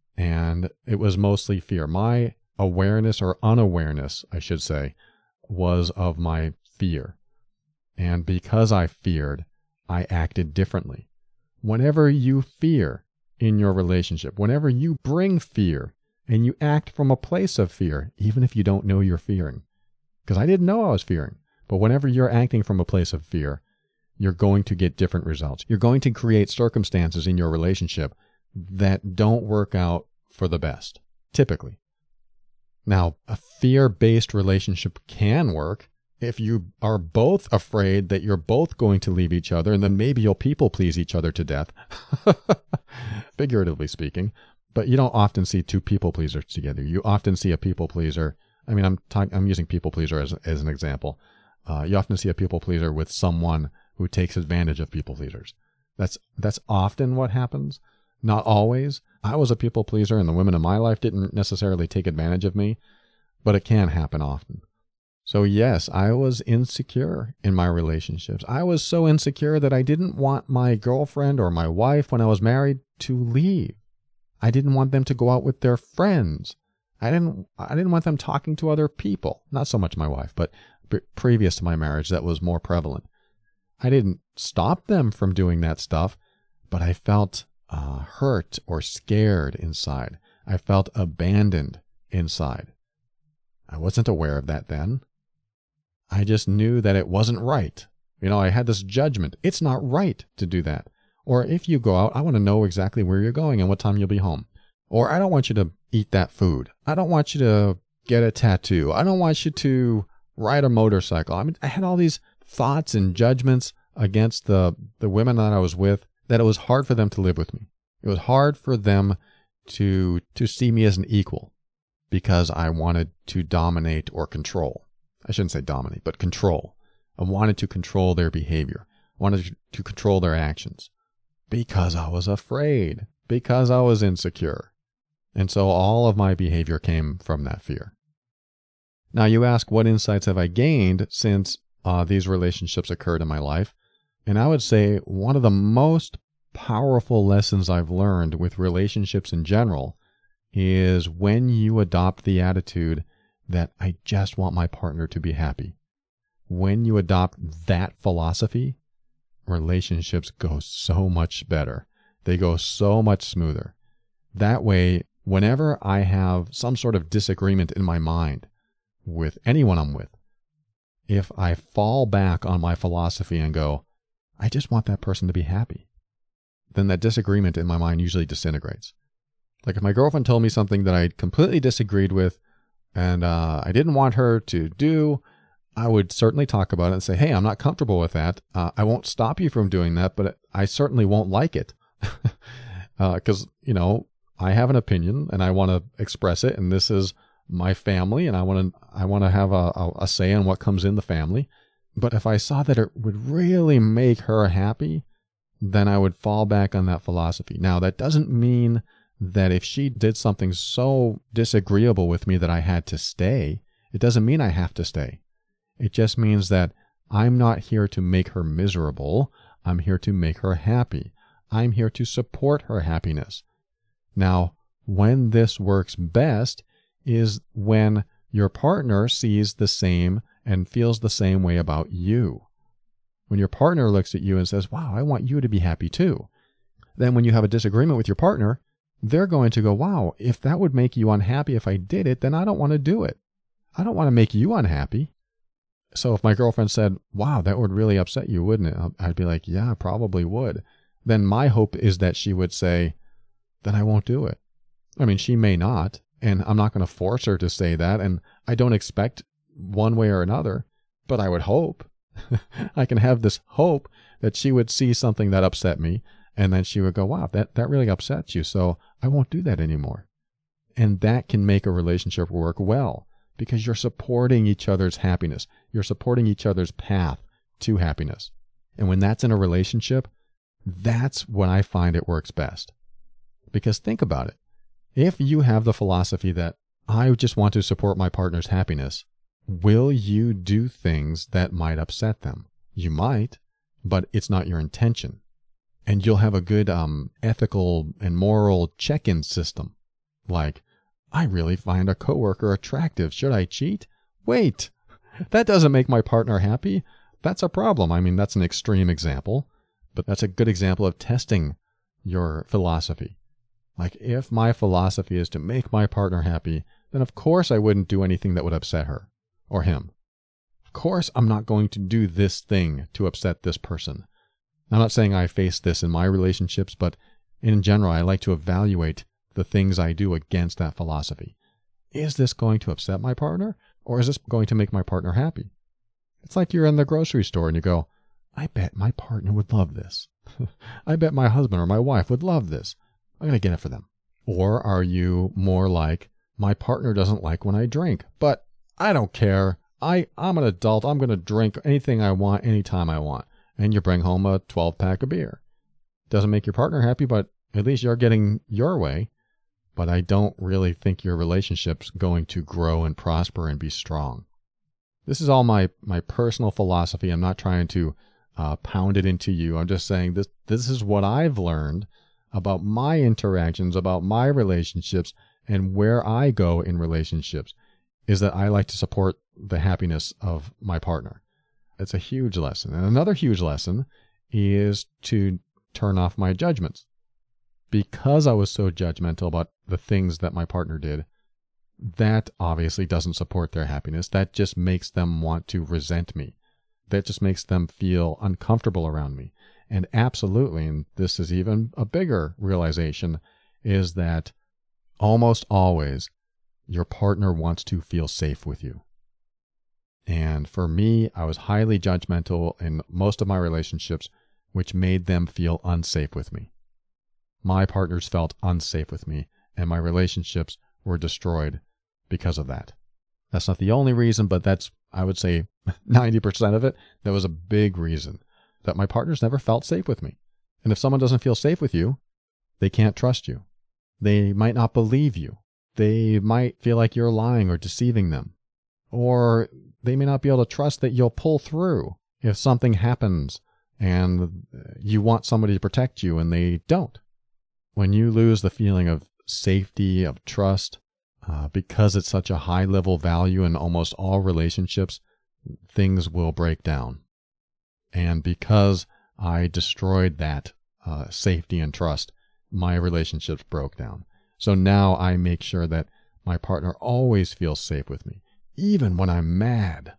[SPEAKER 1] And it was mostly fear. My awareness or unawareness, I should say, was of my fear. And because I feared, I acted differently. Whenever you fear in your relationship, whenever you bring fear and you act from a place of fear, even if you don't know you're fearing, because I didn't know I was fearing, but whenever you're acting from a place of fear, you're going to get different results. You're going to create circumstances in your relationship that don't work out for the best, typically. Now, a fear-based relationship can work if you are both afraid that you're both going to leave each other, and then maybe you'll people please each other to death, figuratively speaking. But you don't often see two people pleasers together. You often see a people pleaser. I mean, I'm talking, I'm using people pleaser as, as an example. Uh, you often see a people pleaser with someone who takes advantage of people pleasers. That's, that's often what happens. Not always. I was a people pleaser and the women in my life didn't necessarily take advantage of me, but it can happen often. So yes, I was insecure in my relationships. I was so insecure that I didn't want my girlfriend or my wife when I was married to leave. I didn't want them to go out with their friends. I didn't I didn't want them talking to other people. Not so much my wife, but previous to my marriage, that was more prevalent. I didn't stop them from doing that stuff, but I felt uh, hurt or scared inside. I felt abandoned inside. I wasn't aware of that then. I just knew that it wasn't right. You know, I had this judgment. It's not right to do that. Or if you go out, I want to know exactly where you're going and what time you'll be home. Or I don't want you to eat that food. I don't want you to get a tattoo. I don't want you to ride a motorcycle. I mean, I had all these thoughts and judgments against the, the women that I was with that it was hard for them to live with me. It was hard for them to, to see me as an equal because I wanted to dominate or control. I shouldn't say dominate, but control. I wanted to control their behavior. I wanted to control their actions because I was afraid, because I was insecure. And so all of my behavior came from that fear. Now you ask, what insights have I gained since uh, these relationships occurred in my life? And I would say one of the most powerful lessons I've learned with relationships in general is when you adopt the attitude that I just want my partner to be happy. When you adopt that philosophy, relationships go so much better. They go so much smoother. That way, whenever I have some sort of disagreement in my mind with anyone I'm with, if I fall back on my philosophy and go, I just want that person to be happy, then that disagreement in my mind usually disintegrates. Like if my girlfriend told me something that I completely disagreed with and uh, I didn't want her to do, I would certainly talk about it and say, hey, I'm not comfortable with that. Uh, I won't stop you from doing that, but I certainly won't like it. Because, uh, you know, I have an opinion and I want to express it, and this is my family, and I want to I want to have a, a, a say in what comes in the family. But if I saw that it would really make her happy, then I would fall back on that philosophy. Now, that doesn't mean that if she did something so disagreeable with me that I had to stay, it doesn't mean I have to stay. It just means that I'm not here to make her miserable. I'm here to make her happy. I'm here to support her happiness. Now, when this works best is when your partner sees the same and feels the same way about you. When your partner looks at you and says, wow, I want you to be happy too. Then when you have a disagreement with your partner, they're going to go, wow, if that would make you unhappy if I did it, then I don't want to do it. I don't want to make you unhappy. So if my girlfriend said, wow, that would really upset you, wouldn't it? I'd be like, yeah, probably would. Then my hope is that she would say, then I won't do it. I mean, she may not, and I'm not going to force her to say that, and I don't expect one way or another, but I would hope. I can have this hope that she would see something that upset me, and then she would go, wow, that, that really upsets you, so I won't do that anymore. And that can make a relationship work well, because you're supporting each other's happiness. You're supporting each other's path to happiness. And when that's in a relationship, that's when I find it works best. Because think about it. If you have the philosophy that I just want to support my partner's happiness, will you do things that might upset them? You might, but it's not your intention. And you'll have a good um, ethical and moral check-in system. Like, I really find a coworker attractive. Should I cheat? Wait, that doesn't make my partner happy. That's a problem. I mean, that's an extreme example, but that's a good example of testing your philosophy. Like, if my philosophy is to make my partner happy, then of course I wouldn't do anything that would upset her or him. Of course I'm not going to do this thing to upset this person. I'm not saying I face this in my relationships, but in general, I like to evaluate the things I do against that philosophy. Is this going to upset my partner, or is this going to make my partner happy? It's like you're in the grocery store and you go, I bet my partner would love this. I bet my husband or my wife would love this. I'm going to get it for them. Or are you more like, my partner doesn't like when I drink, but I don't care. I, I'm an adult. I'm going to drink anything I want, anytime I want. And you bring home a twelve pack of beer. Doesn't make your partner happy, but at least you're getting your way. But I don't really think your relationship's going to grow and prosper and be strong. This is all my, my personal philosophy. I'm not trying to uh, pound it into you. I'm just saying this, this is what I've learned about my interactions, about my relationships, and where I go in relationships, is that I like to support the happiness of my partner. It's a huge lesson. And another huge lesson is to turn off my judgments. Because I was so judgmental about the things that my partner did, that obviously doesn't support their happiness. That just makes them want to resent me. That just makes them feel uncomfortable around me. And absolutely, and this is even a bigger realization, is that almost always your partner wants to feel safe with you. And for me, I was highly judgmental in most of my relationships, which made them feel unsafe with me. My partners felt unsafe with me, and my relationships were destroyed because of that. That's not the only reason, but that's, I would say, ninety percent of it. That was a big reason, that my partners never felt safe with me. And if someone doesn't feel safe with you, they can't trust you. They might not believe you. They might feel like you're lying or deceiving them. Or they may not be able to trust that you'll pull through if something happens and you want somebody to protect you and they don't. When you lose the feeling of safety, of trust, uh, because it's such a high level value in almost all relationships, things will break down. And because I destroyed that uh, safety and trust, my relationships broke down. So now I make sure that my partner always feels safe with me, even when I'm mad.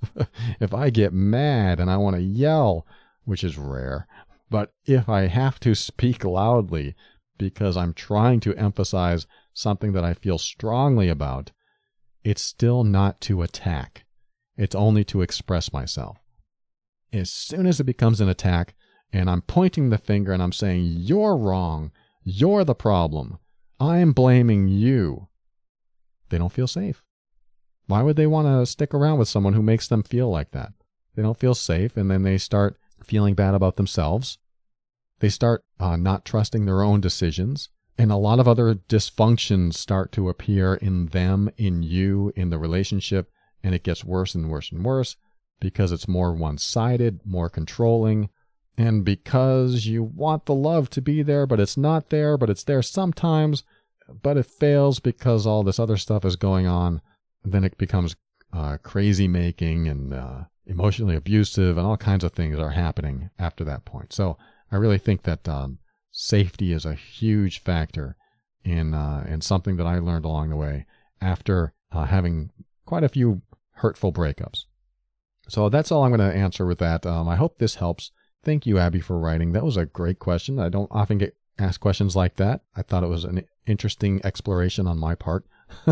[SPEAKER 1] If I get mad and I want to yell, which is rare, but if I have to speak loudly because I'm trying to emphasize something that I feel strongly about, it's still not to attack. It's only to express myself. As soon as it becomes an attack and I'm pointing the finger and I'm saying, you're wrong, you're the problem, I'm blaming you, they don't feel safe. Why would they want to stick around with someone who makes them feel like that? They don't feel safe, and then they start feeling bad about themselves. They start uh, not trusting their own decisions, and a lot of other dysfunctions start to appear in them, in you, in the relationship, and it gets worse and worse and worse because it's more one-sided, more controlling, and because you want the love to be there, but it's not there, but it's there sometimes, but it fails because all this other stuff is going on. Then it becomes uh, crazy making and uh, emotionally abusive, and all kinds of things are happening after that point. So I really think that um, safety is a huge factor in uh, in something that I learned along the way after uh, having quite a few hurtful breakups. So that's all I'm going to answer with that. Um, I hope this helps. Thank you, Abby, for writing. That was a great question. I don't often get asked questions like that. I thought it was an interesting exploration on my part,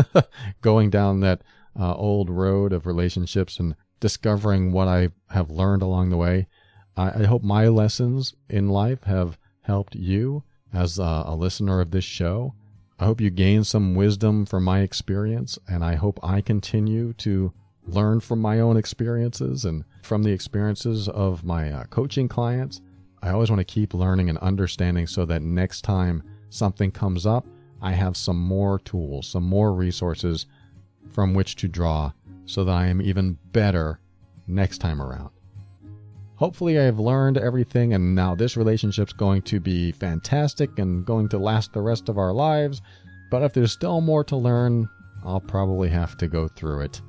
[SPEAKER 1] going down that uh, old road of relationships and discovering what I have learned along the way. I, I hope my lessons in life have helped you as a, a listener of this show. I hope you gain some wisdom from my experience, and I hope I continue to learn from my own experiences and from the experiences of my uh, coaching clients. I always want to keep learning and understanding so that next time something comes up, I have some more tools, some more resources from which to draw so that I am even better next time around. Hopefully I've learned everything, and now this relationship's going to be fantastic and going to last the rest of our lives. But if there's still more to learn, I'll probably have to go through it.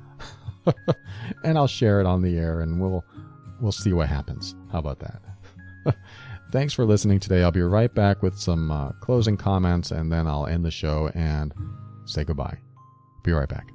[SPEAKER 1] And I'll share it on the air, and we'll we'll see what happens. How about that? Thanks for listening today. I'll be right back with some uh, closing comments, and then I'll end the show and say goodbye. Be right back.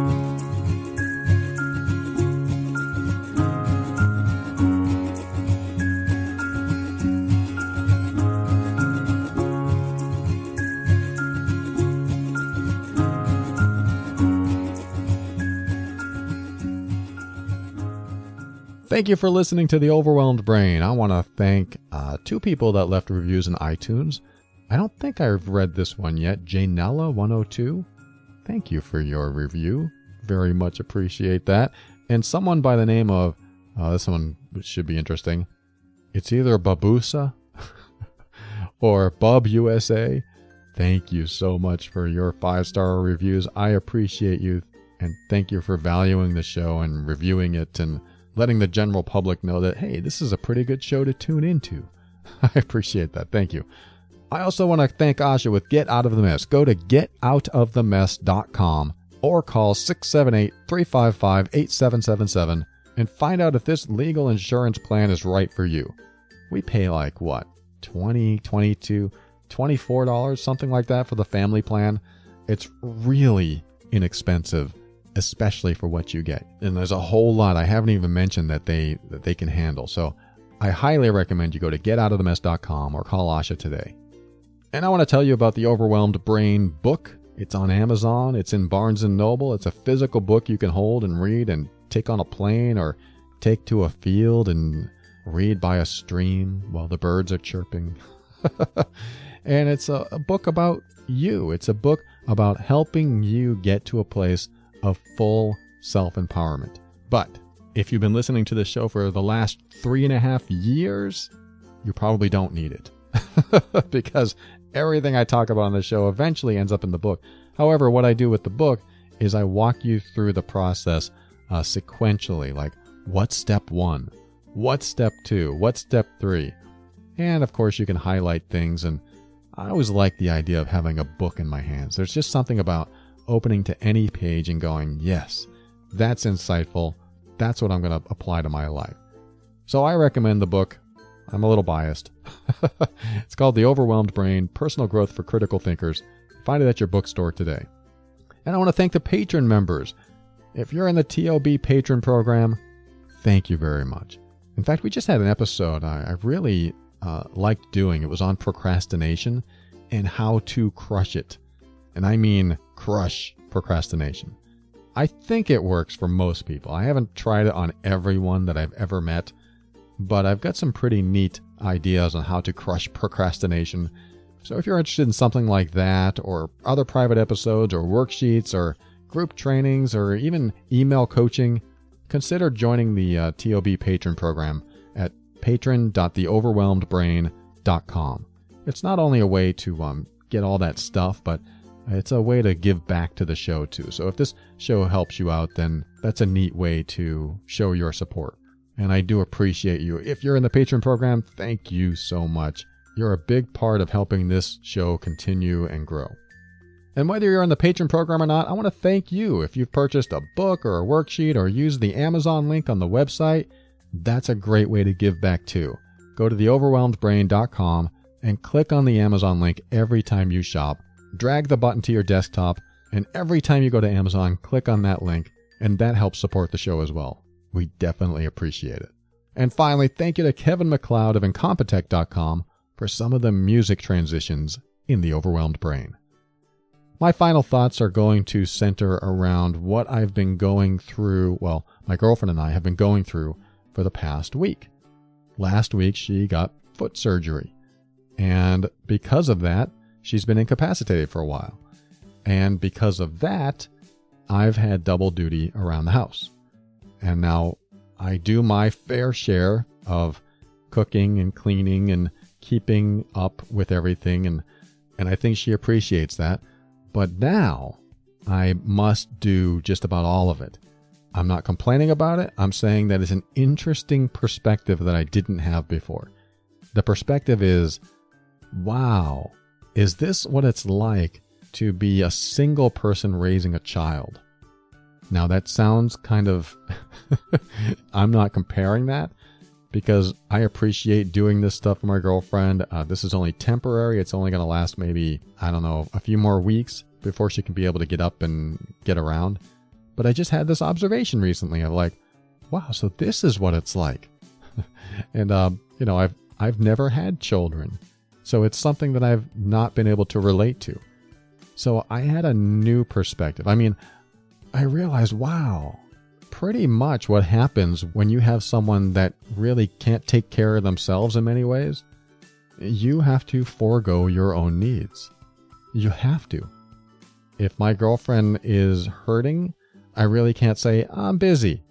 [SPEAKER 1] Thank you for listening to The Overwhelmed Brain. I want to thank uh, two people that left reviews in iTunes. I don't think I've read this one yet. Janella one oh two. Thank you for your review. Very much appreciate that. And someone by the name of, uh, this one should be interesting. It's either Babusa or Bub U S A. Thank you so much for your five-star reviews. I appreciate you, and thank you for valuing the show and reviewing it and letting the general public know that, hey, this is a pretty good show to tune into. I appreciate that. Thank you. I also want to thank Asha with Get Out of the Mess. Go to get out of the mess dot com or call six seven eight, three five five, eight seven seven seven and find out if this legal insurance plan is right for you. We pay like, what, twenty dollars, twenty-two dollars, twenty-four dollars, something like that for the family plan. It's really inexpensive, especially for what you get. And there's a whole lot I haven't even mentioned that they that they can handle. So I highly recommend you go to get out of the mess dot com or call Asha today. And I want to tell you about the Overwhelmed Brain book. It's on Amazon. It's in Barnes and Noble. It's a physical book you can hold and read and take on a plane or take to a field and read by a stream while the birds are chirping. And it's a, a book about you. It's a book about helping you get to a place of full self-empowerment. But if you've been listening to this show for the last three and a half years, you probably don't need it. Because everything I talk about on the show eventually ends up in the book. However, what I do with the book is I walk you through the process uh, sequentially, like what's step one, what's step two, what's step three. And of course, you can highlight things. And I always like the idea of having a book in my hands. There's just something about opening to any page and going, yes, that's insightful. That's what I'm going to apply to my life. So I recommend the book. I'm a little biased. It's called The Overwhelmed Brain, Personal Growth for Critical Thinkers. Find it at your bookstore today. And I want to thank the patron members. If you're in the T O B patron program, thank you very much. In fact, we just had an episode I, I really uh, liked doing. It was on procrastination and how to crush it. And I mean crush procrastination. I think it works for most people. I haven't tried it on everyone that I've ever met, but I've got some pretty neat ideas on how to crush procrastination. So if you're interested in something like that, or other private episodes, or worksheets, or group trainings, or even email coaching, consider joining the uh, T O B patron program at patron dot the overwhelmed brain dot com. It's not only a way to um, get all that stuff, but it's a way to give back to the show too. So if this show helps you out, then that's a neat way to show your support. And I do appreciate you. If you're in the patron program, thank you so much. You're a big part of helping this show continue and grow. And whether you're in the patron program or not, I want to thank you. If you've purchased a book or a worksheet or used the Amazon link on the website, that's a great way to give back too. Go to the overwhelmed brain dot com and click on the Amazon link every time you shop. Drag the button to your desktop, and every time you go to Amazon, click on that link, and that helps support the show as well. We definitely appreciate it. And finally, thank you to Kevin MacLeod of Incompetech dot com for some of the music transitions in The Overwhelmed Brain. My final thoughts are going to center around what I've been going through, well, my girlfriend and I have been going through for the past week. Last week, she got foot surgery. And because of that, she's been incapacitated for a while. And because of that, I've had double duty around the house. And now I do my fair share of cooking and cleaning and keeping up with everything. And, and I think she appreciates that. But now I must do just about all of it. I'm not complaining about it. I'm saying that it's an interesting perspective that I didn't have before. The perspective is, wow, is this what it's like to be a single person raising a child? Now that sounds kind of, I'm not comparing that because I appreciate doing this stuff for my girlfriend. Uh, this is only temporary. It's only going to last maybe, I don't know, a few more weeks before she can be able to get up and get around. But I just had this observation recently of like, wow, so this is what it's like. and, um, you know, I've, I've never had children. So it's something that I've not been able to relate to. So I had a new perspective. I mean, I realized, wow, pretty much what happens when you have someone that really can't take care of themselves in many ways, you have to forego your own needs. You have to. If my girlfriend is hurting, I really can't say, I'm busy.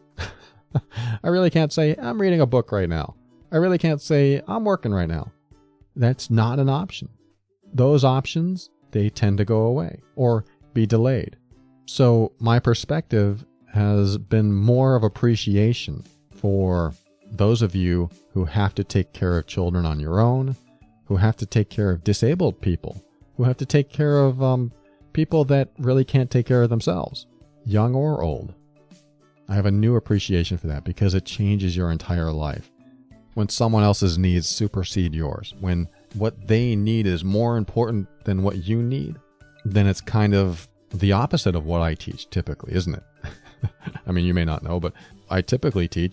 [SPEAKER 1] I really can't say, I'm reading a book right now. I really can't say, I'm working right now. That's not an option. Those options, they tend to go away or be delayed. So my perspective has been more of appreciation for those of you who have to take care of children on your own, who have to take care of disabled people, who have to take care of um, people that really can't take care of themselves, young or old. I have a new appreciation for that because it changes your entire life. When someone else's needs supersede yours, when what they need is more important than what you need, then it's kind of the opposite of what I teach typically, isn't it? I mean, you may not know, but I typically teach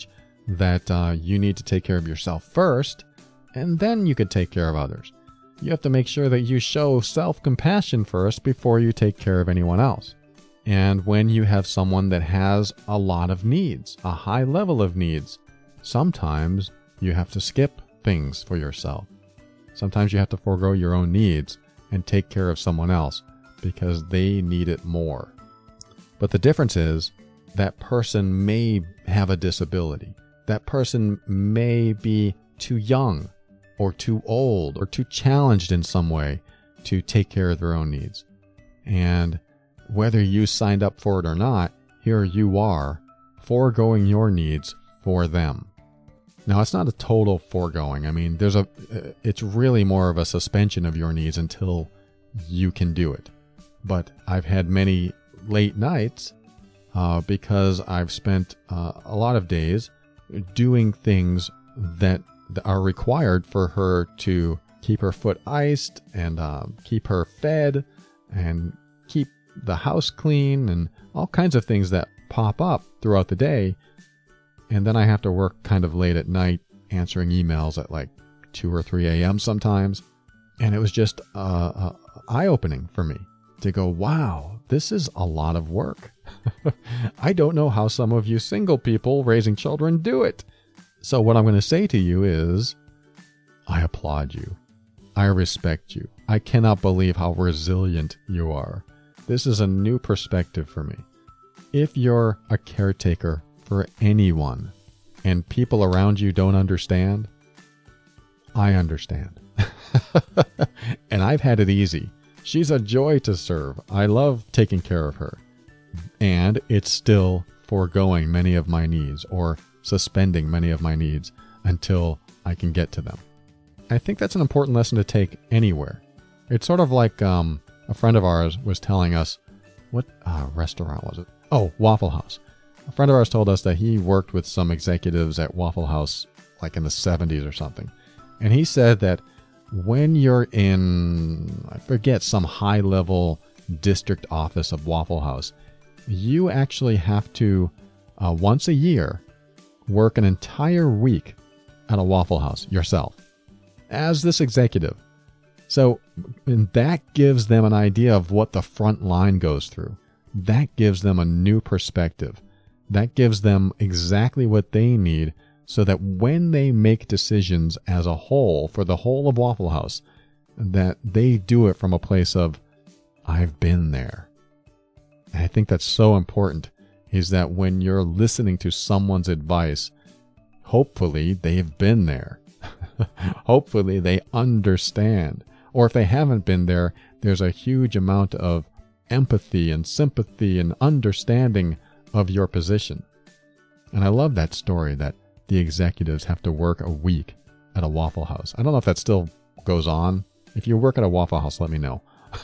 [SPEAKER 1] that uh, you need to take care of yourself first, and then you could take care of others. You have to make sure that you show self-compassion first before you take care of anyone else. And when you have someone that has a lot of needs, a high level of needs, sometimes you have to skip things for yourself. Sometimes you have to forego your own needs and take care of someone else because they need it more. But the difference is that person may have a disability. That person may be too young or too old or too challenged in some way to take care of their own needs. And whether you signed up for it or not, here you are foregoing your needs for them. Now, it's not a total foregoing. I mean, there's a, it's really more of a suspension of your needs until you can do it. But I've had many late nights uh, because I've spent uh, a lot of days doing things that are required for her to keep her foot iced and uh, keep her fed and keep the house clean and all kinds of things that pop up throughout the day. And then I have to work kind of late at night answering emails at like two or three a.m. sometimes. And it was just uh, uh, eye-opening for me to go, wow, this is a lot of work. I don't know how some of you single people raising children do it. So what I'm going to say to you is, I applaud you. I respect you. I cannot believe how resilient you are. This is a new perspective for me. If you're a caretaker for anyone and people around you don't understand, I understand. And I've had it easy. She's a joy to serve. I love taking care of her. And it's still foregoing many of my needs or suspending many of my needs until I can get to them. I think that's an important lesson to take anywhere. It's sort of like um, a friend of ours was telling us, what uh, restaurant was it? Oh, Waffle House. A friend of ours told us that he worked with some executives at Waffle House like in the seventies or something. And he said that when you're in, I forget, some high-level district office of Waffle House, you actually have to, uh, once a year, work an entire week at a Waffle House yourself as this executive. So and that gives them an idea of what the front line goes through. That gives them a new perspective. That gives them exactly what they need so that when they make decisions as a whole for the whole of Waffle House, that they do it from a place of, I've been there. And I think that's so important, is that when you're listening to someone's advice, hopefully they've been there. Hopefully they understand. Or if they haven't been there, there's a huge amount of empathy and sympathy and understanding of your position. And I love that story that the executives have to work a week at a Waffle House. I don't know if that still goes on. If you work at a Waffle House, let me know.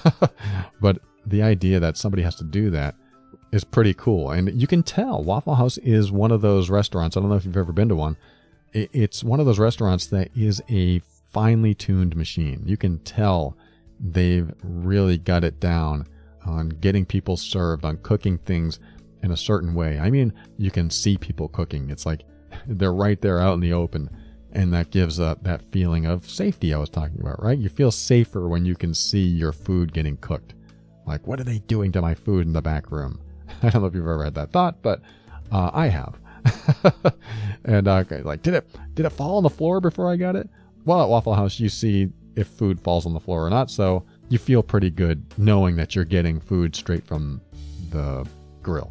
[SPEAKER 1] But the idea that somebody has to do that is pretty cool. And you can tell Waffle House is one of those restaurants. I don't know if you've ever been to one. It's one of those restaurants that is a finely tuned machine. You can tell they've really got it down on getting people served, on cooking things in a certain way. I mean, you can see people cooking. It's like they're right there out in the open. And that gives uh, that feeling of safety I was talking about, right? You feel safer when you can see your food getting cooked. Like, what are they doing to my food in the back room? I don't know if you've ever had that thought, but uh, I have. And uh, like, did it did it fall on the floor before I got it? Well, at Waffle House, you see if food falls on the floor or not, so you feel pretty good knowing that you're getting food straight from the grill.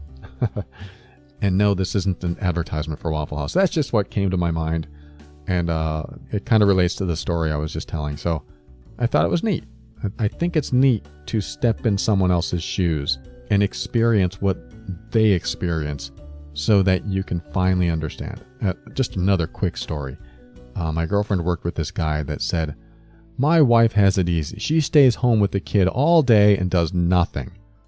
[SPEAKER 1] And no, this isn't an advertisement for Waffle House. That's just what came to my mind. And uh, it kind of relates to the story I was just telling. So I thought it was neat. I think it's neat to step in someone else's shoes and experience what they experience so that you can finally understand. Uh, just another quick story. Uh, my girlfriend worked with this guy that said, my wife has it easy. She stays home with the kid all day and does nothing.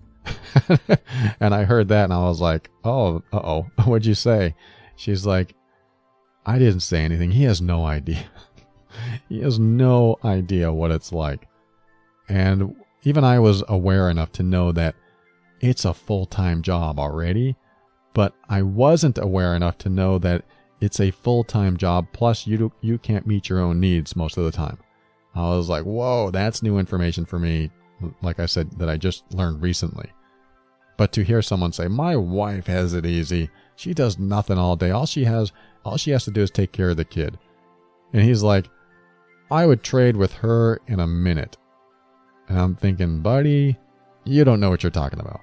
[SPEAKER 1] And I heard that and I was like, oh, uh-oh, what'd you say? She's like, I didn't say anything. He has no idea. He has no idea what it's like. And even I was aware enough to know that it's a full-time job already, but I wasn't aware enough to know that it's a full-time job, plus you do, you can't meet your own needs most of the time. I was like, whoa, that's new information for me, like I said, that I just learned recently. But to hear someone say, my wife has it easy, she does nothing all day, all she has, all she has to do is take care of the kid. And he's like, I would trade with her in a minute. And I'm thinking, buddy, you don't know what you're talking about.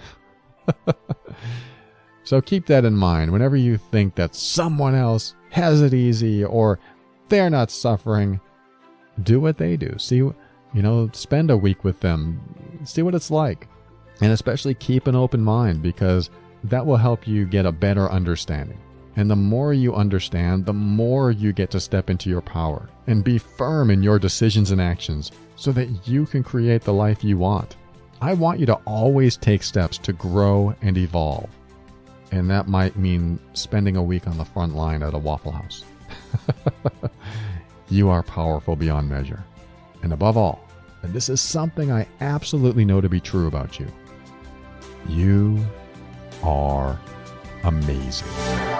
[SPEAKER 1] So keep that in mind whenever you think that someone else has it easy or they're not suffering. Do what they do. See, you know, spend a week with them. See what it's like. And especially keep an open mind, because that will help you get a better understanding. And the more you understand, the more you get to step into your power and be firm in your decisions and actions so that you can create the life you want. I want you to always take steps to grow and evolve. And that might mean spending a week on the front line at a Waffle House. You are powerful beyond measure. And above all, and this is something I absolutely know to be true about you, you are amazing.